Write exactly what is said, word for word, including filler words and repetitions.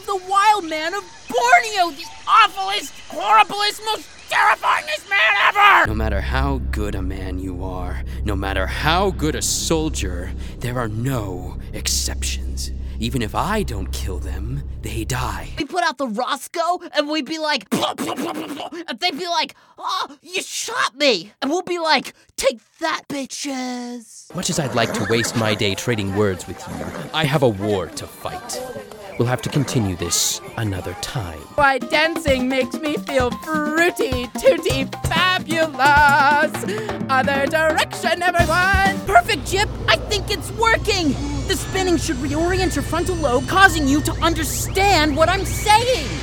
the wild man of Borneo, the awfulest, horriblest, most terrifyingest man ever! No matter how good a man you are, no matter how good a soldier, there are no exceptions. Even if I don't kill them, they die. We put out the Roscoe, and we'd be like, and they'd be like, oh, you shot me! And we'll be like, take that, bitches! Much as I'd like to waste my day trading words with you, I have a war to fight. We'll have to continue this another time. Why, dancing makes me feel fruity, tooty, fabulous. Other direction, everyone. Perfect, Jip! I think it's working! The spinning should reorient your frontal lobe, causing you to understand what I'm saying!